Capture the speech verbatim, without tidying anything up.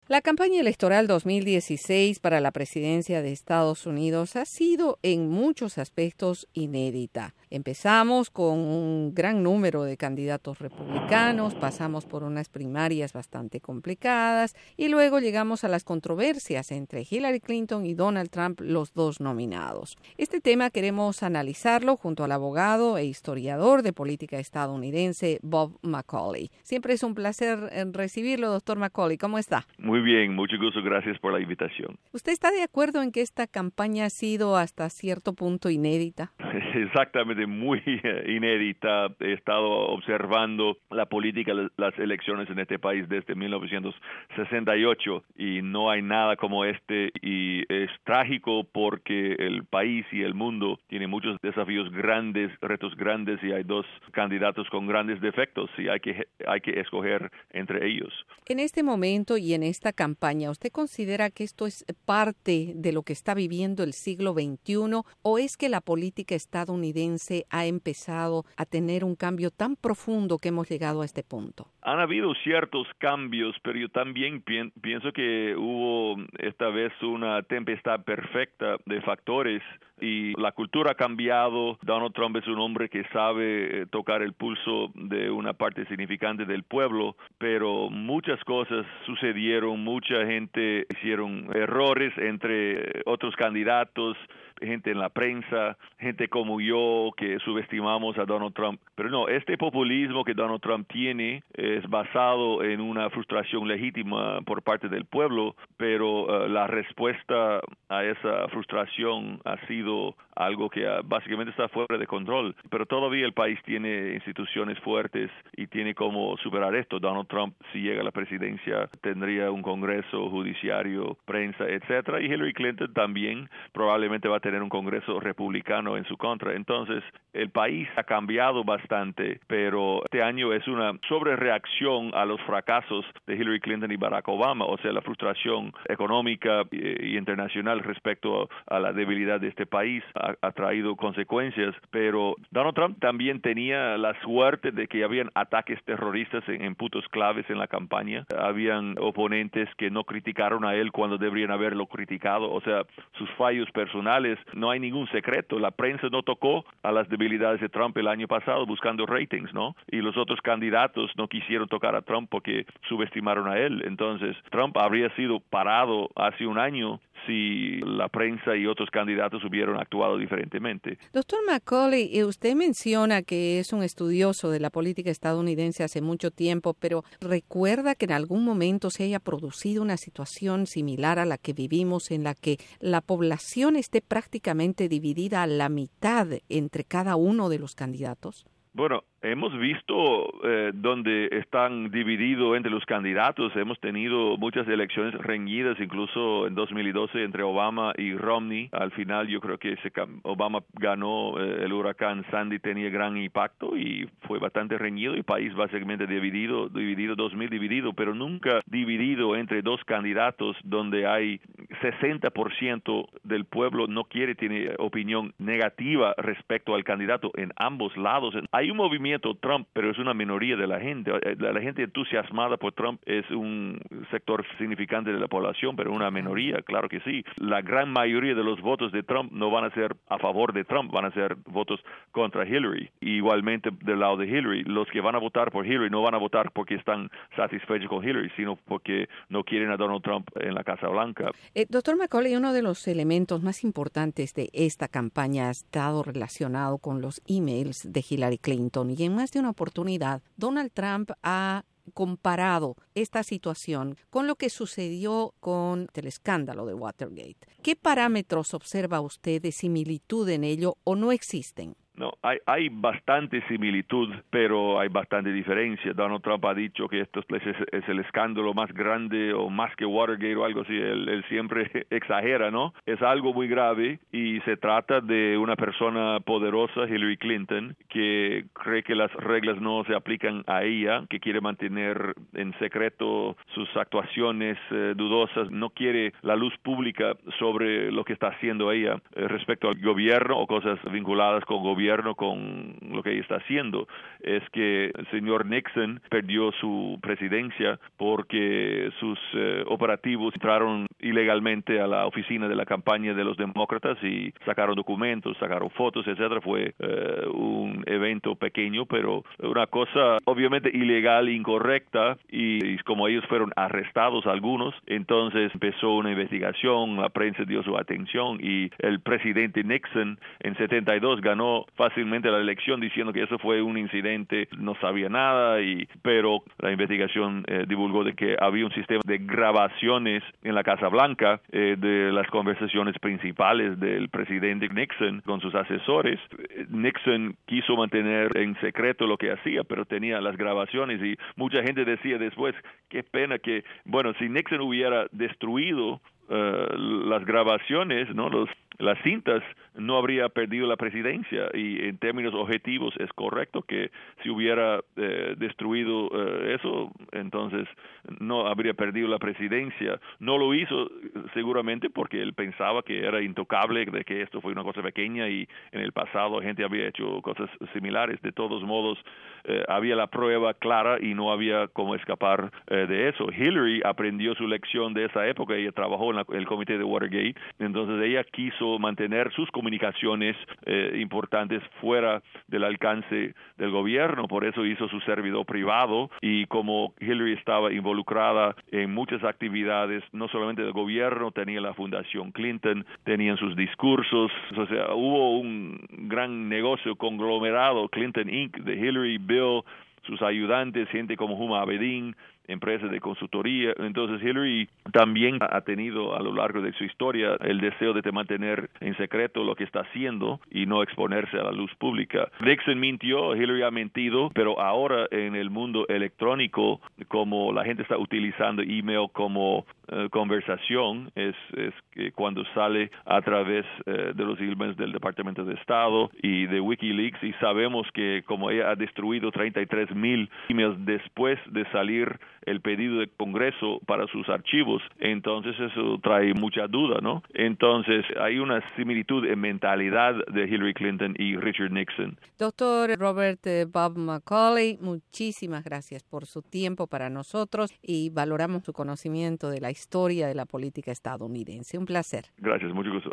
La campaña electoral dos mil dieciséis para la presidencia de Estados Unidos ha sido en muchos aspectos inédita. Empezamos con un gran número de candidatos republicanos, pasamos por unas primarias bastante complicadas y luego llegamos a las controversias entre Hillary Clinton y Donald Trump, los dos nominados. Este tema queremos analizarlo junto al abogado e historiador de política estadounidense Bob Macaulay. Siempre es un placer recibirlo, doctor Macaulay. ¿Cómo está? Muy bien, mucho gusto, gracias por la invitación. ¿Usted está de acuerdo en que esta campaña ha sido hasta cierto punto inédita? Exactamente, muy inédita. He estado observando la política, las elecciones en este país desde mil novecientos sesenta y ocho y no hay nada como este y es trágico porque el país y el mundo tiene muchos desafíos grandes, retos grandes y hay dos candidatos con grandes defectos y hay que, hay que escoger entre ellos. En este momento y en esta campaña, ¿usted considera que esto es parte de lo que está viviendo el siglo veintiuno o es que la política estadounidense ha empezado a tener un cambio tan profundo que hemos llegado a este punto? Han habido ciertos cambios, pero yo también pi- pienso que hubo esta vez una tempestad perfecta de factores y la cultura ha cambiado. Donald Trump es un hombre que sabe tocar el pulso de una parte significante del pueblo, pero muchas cosas sucedieron, mucha gente hicieron errores entre otros candidatos, gente en la prensa, gente como yo que subestimamos a Donald Trump. Pero no, este populismo que Donald Trump tiene es basado en una frustración legítima por parte del pueblo, pero uh, la respuesta a esa frustración ha sido algo que uh, básicamente está fuera de control. Pero todavía el país tiene instituciones fuertes y tiene cómo superar esto. Donald Trump, si llega a la presidencia, tendría un congreso judiciario, prensa, etcétera, y Hillary Clinton también probablemente va a tener un congreso republicano en su contra. Entonces, el país ha cambiado bastante, pero este año es una sobrereacción a los fracasos de Hillary Clinton y Barack Obama, o sea, la frustración económica y internacional respecto a la debilidad de este país ha, ha traído consecuencias, pero Donald Trump también tenía la suerte de que habían ataques terroristas en, en puntos claves en la campaña, habían oponentes que no criticaron a él cuando deberían haberlo criticado, o sea, sus fallos personales. No hay ningún secreto. La prensa no tocó a las debilidades de Trump el año pasado buscando ratings, ¿no? Y los otros candidatos no quisieron tocar a Trump porque subestimaron a él. Entonces, Trump habría sido parado hace un año si la prensa y otros candidatos hubieran actuado diferentemente. Doctor Macaulay, usted menciona que es un estudioso de la política estadounidense hace mucho tiempo, pero ¿recuerda que en algún momento se haya producido una situación similar a la que vivimos en la que la población esté prácticamente dividida a la mitad entre cada uno de los candidatos? Bueno, hemos visto eh, donde están divididos entre los candidatos. Hemos tenido muchas elecciones reñidas, incluso en dos mil doce entre Obama y Romney. Al final yo creo que ese, Obama ganó, eh, el huracán Sandy tenía gran impacto y fue bastante reñido y país básicamente dividido, dividido dos mil dividido, pero nunca dividido entre dos candidatos donde hay sesenta por ciento del pueblo no quiere, tiene opinión negativa respecto al candidato en ambos lados. Hay un movimiento Trump, pero es una minoría de la gente. La gente entusiasmada por Trump es un sector significante de la población, pero una minoría, claro que sí. La gran mayoría de los votos de Trump no van a ser a favor de Trump, van a ser votos contra Hillary. Igualmente del lado de Hillary, los que van a votar por Hillary no van a votar porque están satisfechos con Hillary, sino porque no quieren a Donald Trump en la Casa Blanca. Eh, doctor Macaulay, uno de los elementos más importantes de esta campaña ha estado relacionado con los emails de Hillary Clinton. Y en más de una oportunidad, Donald Trump ha comparado esta situación con lo que sucedió con el escándalo de Watergate. ¿Qué parámetros observa usted de similitud en ello o no existen? No, hay, hay bastante similitud, pero hay bastante diferencia. Donald Trump ha dicho que esto es, es el escándalo más grande o más que Watergate o algo así. Él, él siempre exagera, ¿no? Es algo muy grave y se trata de una persona poderosa, Hillary Clinton, que cree que las reglas no se aplican a ella, que quiere mantener en secreto sus actuaciones eh, dudosas, no quiere la luz pública sobre lo que está haciendo ella eh, respecto al gobierno o cosas vinculadas con gobierno gobierno con lo que ella está haciendo. Es que el señor Nixon perdió su presidencia porque sus eh, operativos entraron ilegalmente a la oficina de la campaña de los demócratas y sacaron documentos, sacaron fotos, etcétera. Fue eh, un evento pequeño, pero una cosa obviamente ilegal e incorrecta, y, y como ellos fueron arrestados algunos, entonces empezó una investigación, la prensa dio su atención y el presidente Nixon en setenta y dos ganó fácilmente la elección diciendo que eso fue un incidente, no sabía nada, y pero la investigación eh, divulgó de que había un sistema de grabaciones en la Casa Blanca eh, de las conversaciones principales del presidente Nixon con sus asesores. Nixon quiso mantener en secreto lo que hacía, pero tenía las grabaciones y mucha gente decía después, qué pena que, bueno, si Nixon hubiera destruido uh, las grabaciones, ¿no? Los las cintas, no habría perdido la presidencia, y en términos objetivos es correcto que si hubiera eh, destruido eh, eso, entonces no habría perdido la presidencia. No lo hizo seguramente porque él pensaba que era intocable, de que esto fue una cosa pequeña y en el pasado gente había hecho cosas similares. De todos modos, eh, había la prueba clara y no había cómo escapar eh, de eso. Hillary aprendió su lección de esa época. Ella trabajó en la, el comité de Watergate, entonces ella quiso mantener sus comunicaciones eh, importantes fuera del alcance del gobierno. Por eso hizo su servidor privado, y como Hillary estaba involucrada en muchas actividades, no solamente del gobierno, tenía la Fundación Clinton, tenían sus discursos, o sea, hubo un gran negocio conglomerado, Clinton incorporated, de Hillary, Bill, sus ayudantes, gente como Huma Abedin, empresas de consultoría. Entonces Hillary también ha tenido a lo largo de su historia el deseo de mantener en secreto lo que está haciendo y no exponerse a la luz pública. Nixon mintió, Hillary ha mentido, pero ahora en el mundo electrónico, como la gente está utilizando email como uh, conversación, es, es que cuando sale a través uh, de los emails del Departamento de Estado y de WikiLeaks, y sabemos que como ella ha destruido treinta y tres mil emails después de salir el pedido de Congreso para sus archivos, entonces eso trae mucha duda, ¿no? Entonces hay una similitud en mentalidad de Hillary Clinton y Richard Nixon. Doctor Robert Bob Macaulay, muchísimas gracias por su tiempo para nosotros y valoramos su conocimiento de la historia de la política estadounidense. Un placer. Gracias, mucho gusto.